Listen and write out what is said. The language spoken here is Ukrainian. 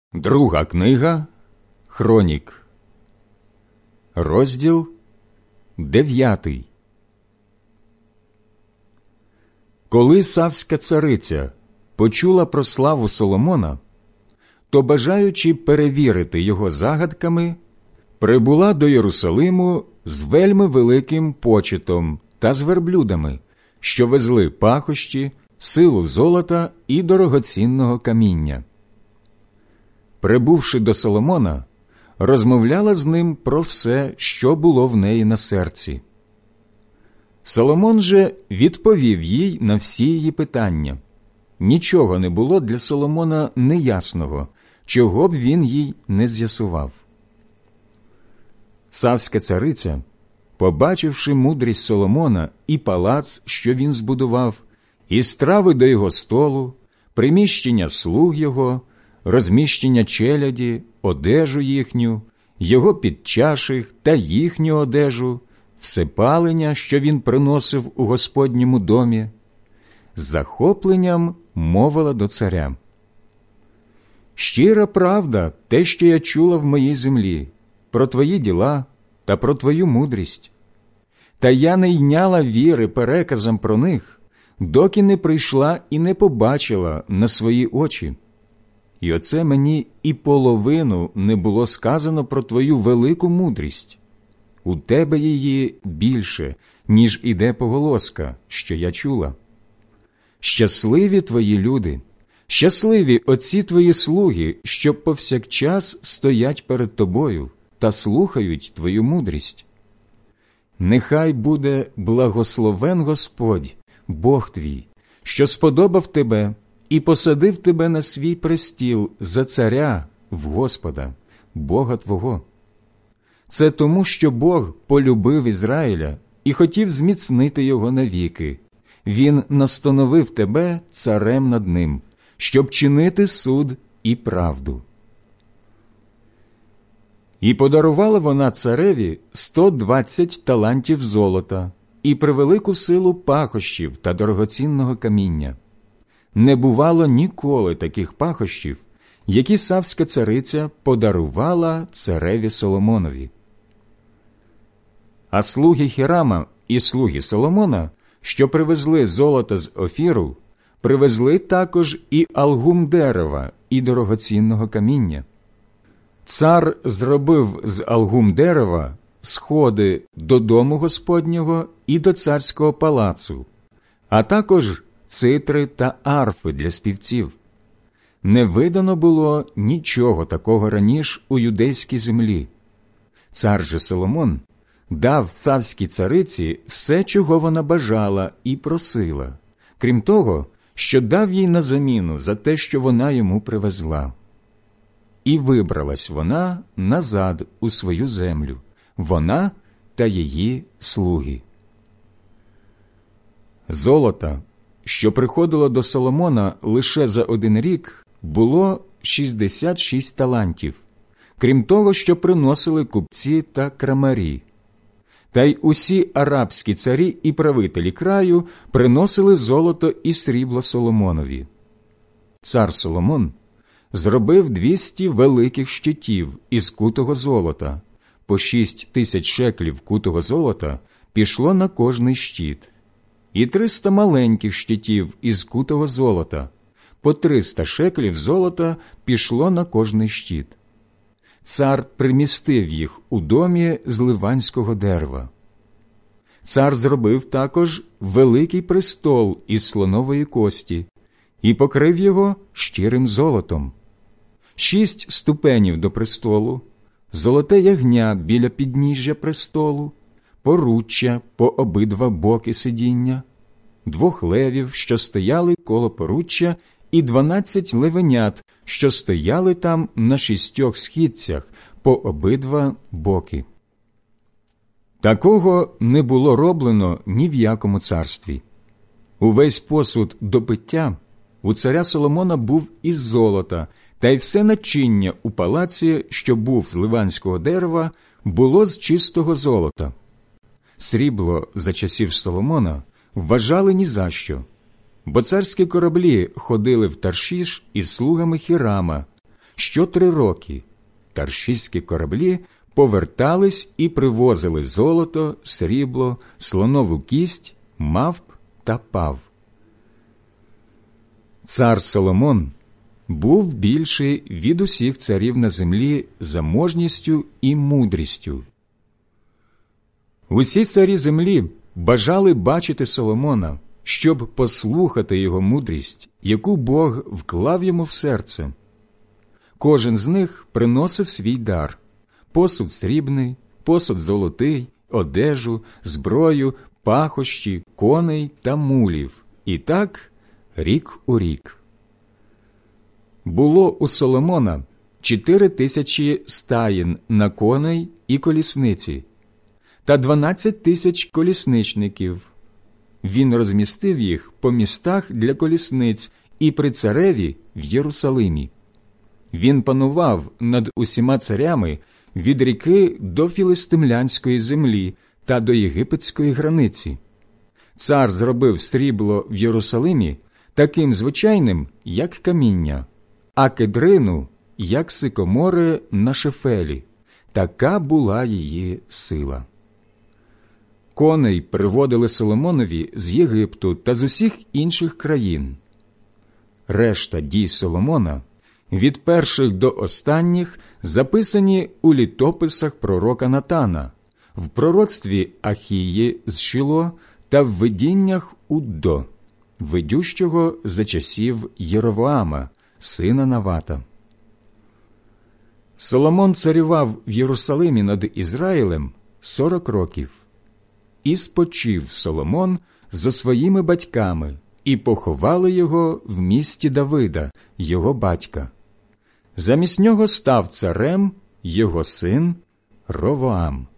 Друга книга Хронік, розділ 9. Коли Савська цариця почула про славу Соломона, то, бажаючи перевірити його загадками, прибула до Єрусалиму з вельми великим почетом та з верблюдами, що везли пахощі, силу золота і дорогоцінного каміння. Прибувши до Соломона, розмовляла з ним про все, що було в неї на серці. Соломон же відповів їй на всі її питання. Нічого не було для Соломона неясного, чого б він їй не з'ясував. Савська цариця, побачивши мудрість Соломона і палац, що він збудував, і страви до його столу, приміщення слуг його, розміщення челяді, одежу їхню, його підчаших та їхню одежу, всепалення, що він приносив у Господньому домі, з захопленням мовила до царя: «Щира правда те, що я чула в моїй землі, про твої діла та про твою мудрість. Та я не йняла віри переказам про них, доки не прийшла і не побачила на свої очі. І оце мені і половину не було сказано про твою велику мудрість. У тебе її більше, ніж іде поголоска, що я чула. Щасливі твої люди, щасливі оці твої слуги, що повсякчас стоять перед тобою та слухають твою мудрість. Нехай буде благословен Господь, Бог твій, що сподобав тебе і посадив тебе на свій престіл за царя в Господа, Бога твого. Це тому, що Бог полюбив Ізраїля і хотів зміцнити його навіки. Він настановив тебе царем над ним, щоб чинити суд і правду». І подарувала вона цареві 120 талантів золота і превелику силу пахощів та дорогоцінного каміння. Не бувало ніколи таких пахощів, які Савська цариця подарувала цареві Соломонові. А слуги Хірама і слуги Соломона, що привезли золото з Офіру, привезли також і algum дерева, і дорогоцінного каміння. Цар зробив з algum дерева сходи до дому Господнього і до царського палацу, а також цитри та арфи для співців. Не видано було нічого такого раніше у юдейській землі. Цар же Соломон дав Савській цариці все, чого вона бажала і просила, крім того, що дав їй на заміну за те, що вона йому привезла. І вибралась вона назад у свою землю, вона та її слуги. Золота, що приходило до Соломона лише за 1 рік, було 66 талантів, крім того, що приносили купці та крамарі. Та й усі арабські царі і правителі краю приносили золото і срібло Соломонові. Цар Соломон зробив 200 великих щитів із кутого золота, по 6000 шеклів кутого золота пішло на кожний щит, і 300 маленьких щитів із кутого золота, по 300 шеклів золота пішло на кожний щит. Цар примістив їх у домі з ливанського дерева. Цар зробив також великий престол із слонової кості і покрив його щирим золотом. 6 ступенів до престолу, золоте ягня біля підніжжя престолу, поруччя по обидва боки сидіння, 2 левів, що стояли коло поруччя, і 12 левенят, що стояли там на 6 східцях по обидва боки. Такого не було роблено ні в якому царстві. Увесь посуд до пиття у царя Соломона був із золота, та й все начиння у палаці, що був з ливанського дерева, було з чистого золота. Срібло за часів Соломона вважали ні за що, бо царські кораблі ходили в Таршіш із слугами Хірама, що 3 роки таршиські кораблі повертались і привозили золото, срібло, слонову кість, мавп та пав. Цар Соломон був більший від усіх царів на землі заможністю і мудрістю. Усі царі землі бажали бачити Соломона, щоб послухати його мудрість, яку Бог вклав йому в серце. Кожен з них приносив свій дар – посуд срібний, посуд золотий, одежу, зброю, пахощі, коней та мулів. І так рік у рік. Було у Соломона 4000 стаїн на коней і колісниці, та 12 000 колісничників. Він розмістив їх по містах для колісниць і при цареві в Єрусалимі. Він панував над усіма царями від ріки до філистимлянської землі та до єгипетської границі. Цар зробив срібло в Єрусалимі таким звичайним, як каміння, а кедрину, як сикомори на Шефелі. Така була її сила. Коней приводили Соломонові з Єгипту та з усіх інших країн. Решта дій Соломона, від перших до останніх, записані у літописах пророка Натана, в пророцтві Ахії з Шило та в видіннях Уддо, видющого за часів Єровоама, сина Навата. Соломон царював в Єрусалимі над Ізраїлем 40 років. І спочив Соломон зо своїми батьками, і поховали його в місті Давида, його батька. Замість нього став царем його син Ровоам.